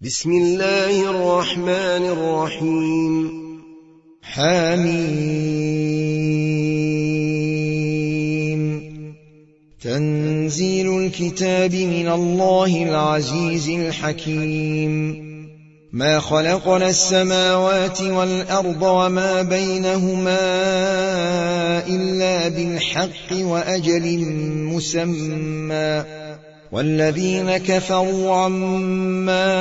بسم الله الرحمن الرحيم. حميم. تنزيل الكتاب من الله العزيز الحكيم. ما خلقنا السماوات والأرض وما بينهما إلا بالحق وأجل مسمى، والذين كفروا عما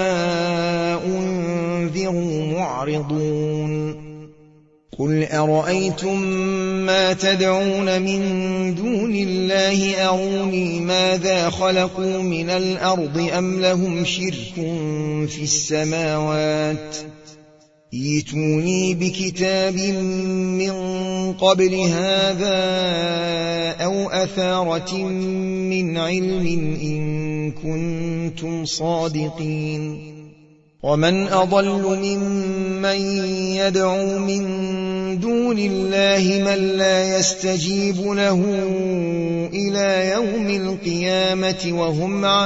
أنذروا معرضون. قل أرأيتم ما تدعون من دون الله أروني ماذا خلقوا من الأرض أم لهم شرك في السماوات، ائتوني بكتاب من قبل هذا أو أثارة من علم إن كنتم صادقين. ومن أضل ممن يدعو من دون الله من لا يستجيب له إلى يوم القيامة وهم عن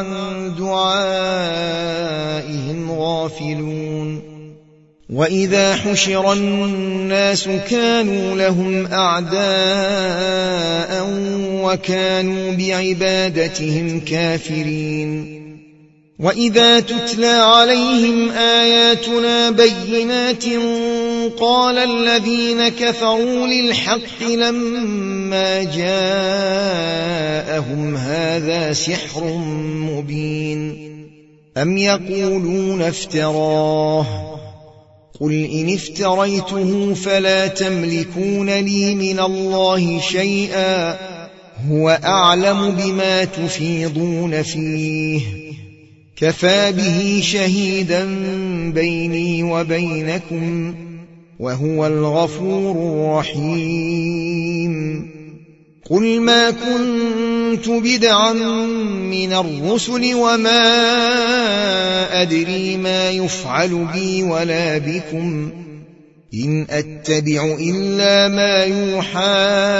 دعائهم غافلون. وإذا حشر الناس كانوا لهم أعداء وكانوا بعبادتهم كافرين. وإذا تتلى عليهم آياتنا بينات قال الذين كفروا للحق لما جاءهم هذا سحر مبين أم يقولون افتراه، قل إن افتريته فلا تملكون لي من الله شيئا هو أعلم بما تفيضون فيه، كفى به شهيدا بيني وبينكم وهو الغفور الرحيم. قل ما كنت بدعا من الرسل وما أدري ما يفعل بي ولا بكم، إن أتبع إلا ما يوحى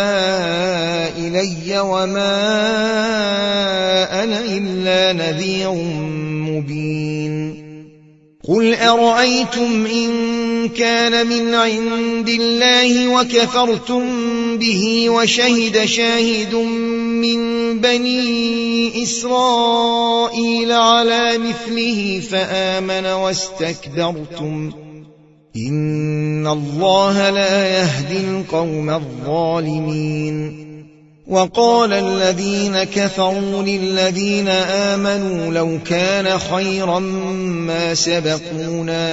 إلي وما أنا إلا نذير مبين. قل أرأيتم إن كان من عند الله وكفرتم به وشهد شاهد من بني إسرائيل على مثله فآمن واستكبرتم، إن الله لا يهدي القوم الظالمين. وقال الذين كفروا للذين آمنوا لو كان خيرا ما سبقونا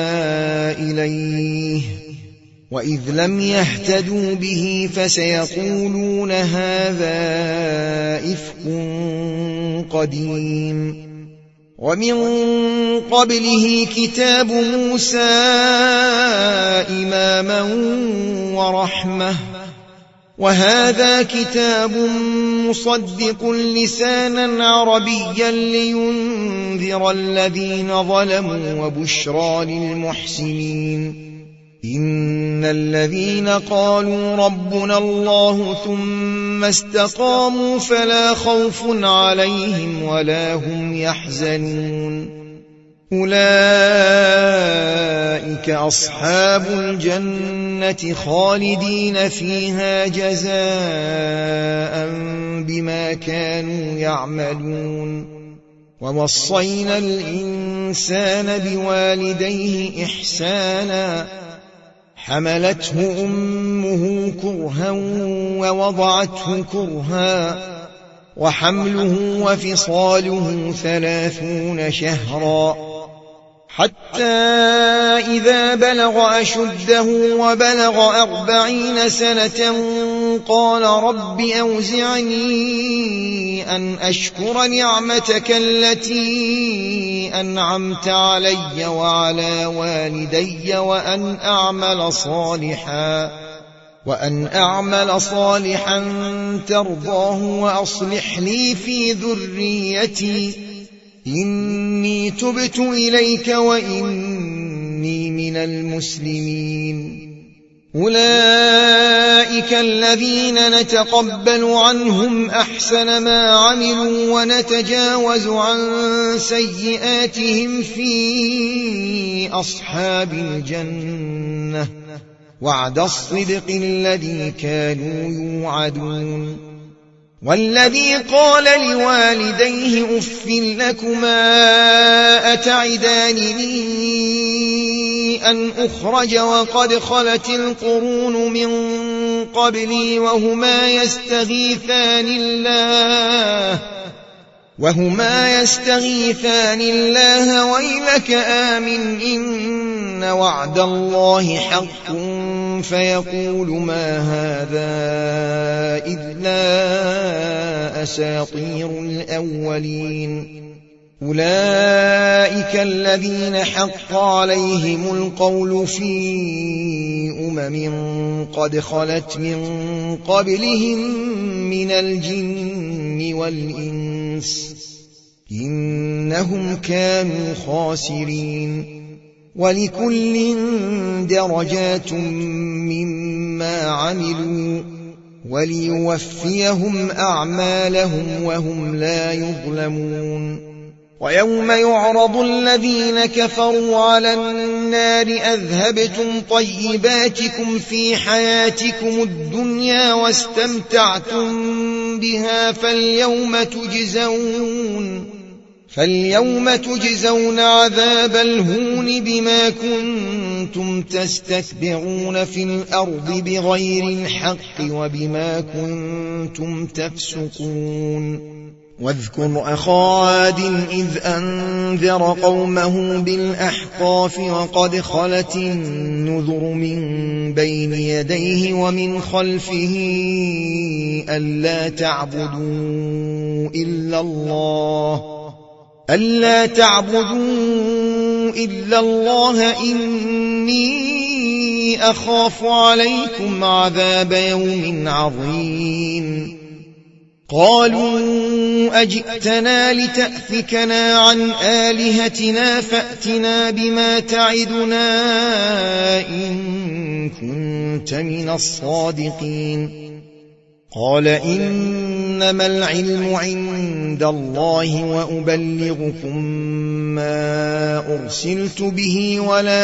إليه، وإذ لم يهتدوا به فسيقولون هذا إفك قديم. ومن قبله كتاب موسى إماما ورحمة، وهذا كتاب مصدق لسانا عربيا لينذر الذين ظلموا وبشرى للمحسنين. إن الذين قالوا ربنا الله ثم استقاموا فلا خوف عليهم ولا هم يحزنون، أولئك أصحاب الجنة خالدين فيها جزاء بما كانوا يعملون. ووصينا الإنسان بوالديه إحسانا، حملته أمه كرها ووضعته كرها، وحمله وفصاله 30 شهرا، حتى إذا بلغ أشده وبلغ 40 سنة قال رب أوزعني أن أشكر نعمتك التي أنعمت علي وعلى والدي وأن أعمل صالحا ترضاه وأصلح لي في ذريتي إني تبت إليك وإني من المسلمين. أولئك الذين نتقبل عنهم أحسن ما عملوا ونتجاوز عن سيئاتهم في أصحاب الجنة وعد الصدق الذي كانوا يوعدون والذي قال لوالديه أف لكما أتعدانني أن أخرج وقد خلت القرون من قبلي وهما يستغيثان الله ويلك آمن إن وعد الله حق فيقول ما هذا إلا أساطير الأولين أولئك الذين حق عليهم القول في قد خلت من قبلهم من الجن والإنس إنهم كانوا خاسرين ولكل درجات مما عملوا وليوفيهم أعمالهم وهم لا يظلمون ويوم يعرض الذين كفروا على النار أذهبتم طيباتكم في حياتكم الدنيا واستمتعتم بها فاليوم تجزون عذاب الهون بما كنتم تستكبرون في الأرض بغير الحق وبما كنتم تفسقون واذكر أخا عاد إذ أنذر قومه بالأحقاف وقد خلت النذر من بين يديه ومن خلفه ألا تعبدوا إلا الله إني أخاف عليكم عذاب يوم عظيم قالوا أجئتنا لتأفكنا عن آلهتنا فأتنا بما تعدنا إن كنت من الصادقين قال إنما العلم عند الله وأبلغكم ما أرسلت به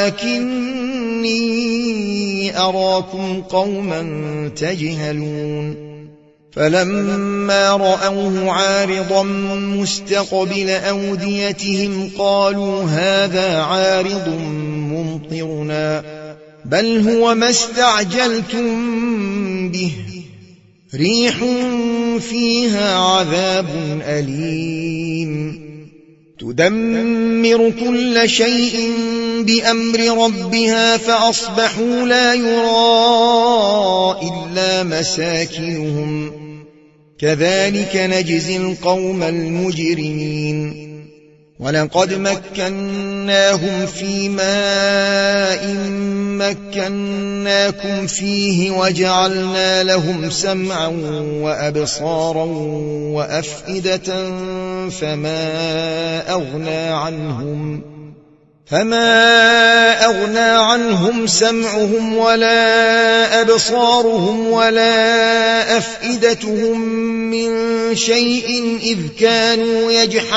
ولكني أراكم قوما تجهلون فلما رأوه عارضا مستقبل أوديتهم قالوا هذا عارض ممطرنا بل هو ما استعجلتم به ريح فيها عذاب أليم تدمر كل شيء بأمر ربها فأصبحوا لا يرى إلا مساكنهم كذلك نجزي القوم المجرمين ولقد مكناهم في ماء مكناكم فيه وجعلنا لهم سمعا وأبصارا وأفئدة فما أغنى عنهم سمعهم ولا أبصارهم ولا أفئدتهم من شيء إذ كانوا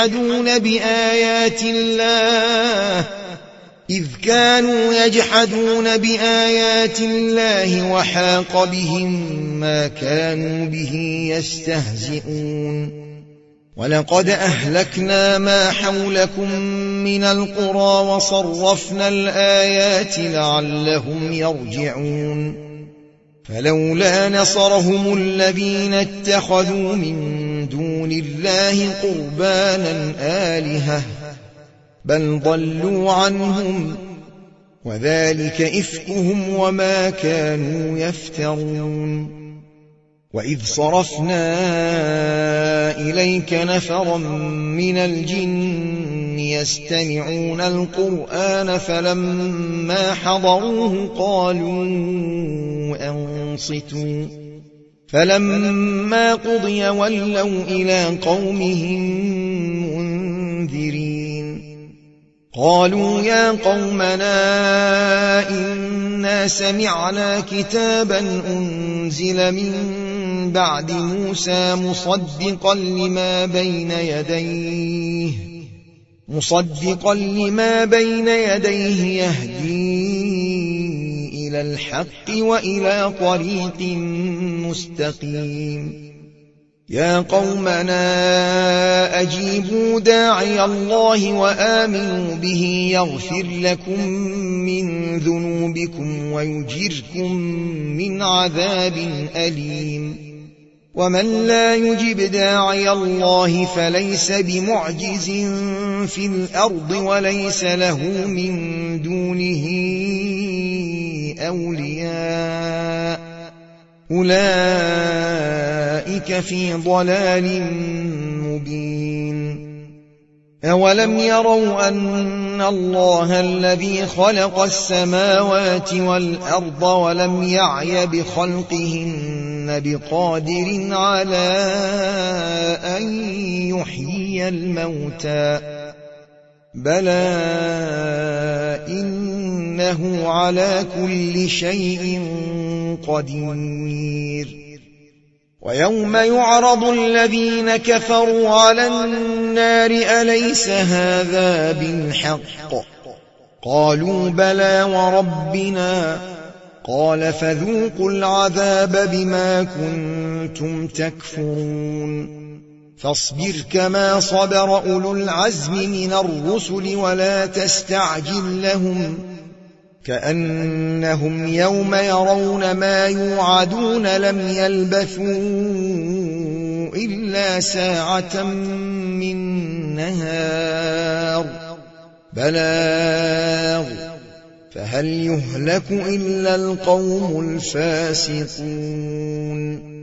يجحدون بآيات الله وحاق بهم ما كانوا به يستهزئون ولقد أهلكنا ما حولكم من القرى وصرفنا الآيات لعلهم يرجعون فلولا نصرهم الذين اتخذوا من دون الله قربانا آلهة بل ضلوا عنهم وذلك إفكهم وما كانوا يفترون وإذ صرفنا إليك نفرا من الجن يستمعون القرآن فلما حضروه قالوا أنصتوا فلما قضي ولوا إلى قومهم منذرين قالوا يا قومنا إنا سمعنا كتابا أنزل من بعد موسى مصدقا لما بين يديه يهدي إلى الحق وإلى طريق مستقيم يا قومنا أجيبوا داعي الله وآمنوا به يغفر لكم من ذنوبكم ويجركم من عذاب أليم ومن لا يجب داعي الله فليس بمعجز في الأرض وليس له من دونه أولياء أولئك في ضلال مبين أولم يروا أن الله الذي خلق السماوات والأرض ولم يعي بخلقهن بقادر على أن يحيي الموتى بلى إنه على كل شيء قدير ويوم يعرض الذين كفروا على النار أليس هذا بالحق قالوا بلى وربنا قال فذوقوا العذاب بما كنتم تكفرون فاصبر كما صبر أولو العزم من الرسل ولا تستعجل لهم كأنهم يوم يرون ما يوعدون لم يلبثوا إلا ساعة من نهار بلاغ فهل يهلك إلا القوم الفاسقون